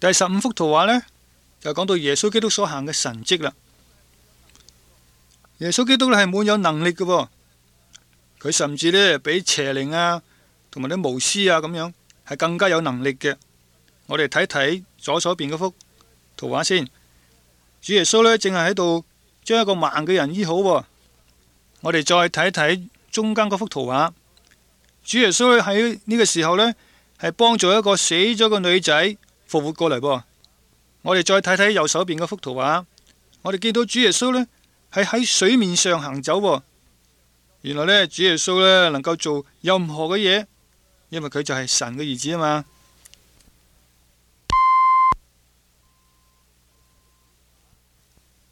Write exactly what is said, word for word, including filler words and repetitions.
第十五幅圖畫呢，就講到耶穌基督所行嘅神蹟啦。耶穌基督咧係滿有能力嘅，哦，佢甚至呢比邪靈啊同埋啲巫師啊咁樣係更加有能力嘅。我哋睇睇左手邊嗰幅圖畫先，主耶穌呢正係喺度將一個盲嘅人醫好，哦。我哋再睇睇中間嗰幅圖畫，主耶穌喺呢個時候呢係幫助一個死咗嘅女仔復活過嚟噃。我哋再睇睇右手邊嗰幅圖畫，我哋見到主耶穌呢係喺水面上行走，喎。原來呢，主耶穌呢能夠做任何嘅嘢，因為佢就係神嘅兒子啊嘛。